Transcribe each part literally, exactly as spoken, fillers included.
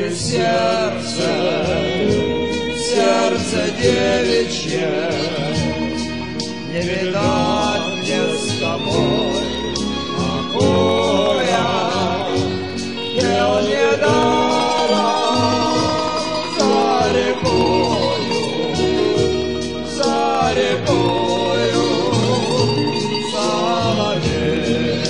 и сердце, сердце девичье, не видать мне с тобой покоя. Пел недаром за рекою, за рекою соловей.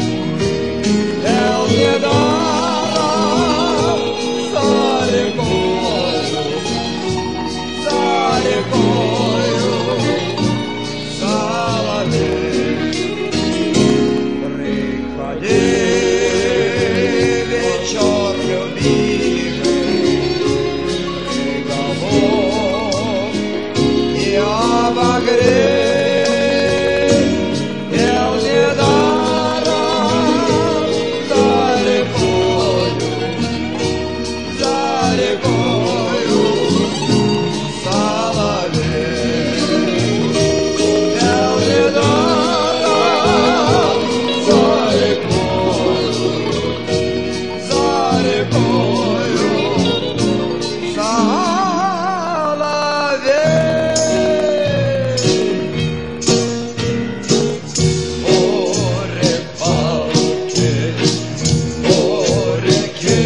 Пел недаром за рекою, за рекою соловей. Приходи, вечер любимый, приговор и обогрей. Пел недаром за рекою, за рекою соловей. Пел недаром за рекою, за рекою соловей. По рыбалке, по реке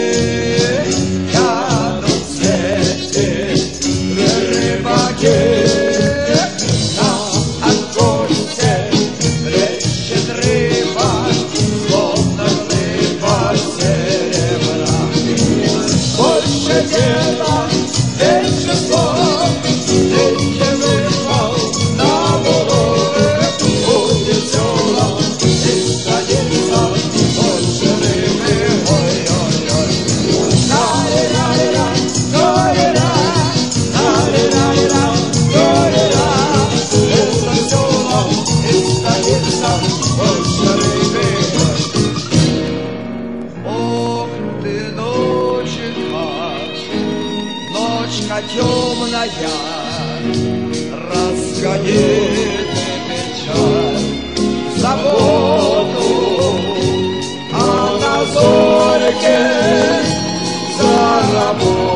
едут сети рыбаки. На окошке блещет рыба, словно рыба серебра. Больше дела, меньше слов, тихий вышел на дорогу. Будет село и садится больше рыбы. Ой-ой-ой. Ла-ля-ля-ля, ла-ля-ля, ла-ля-ля-ля, ла-ля-ля. Это село и садится больше рыбы. Ох ты, ночка, ночка темная, разгонит печаль, заботу, а на зорьке заработает.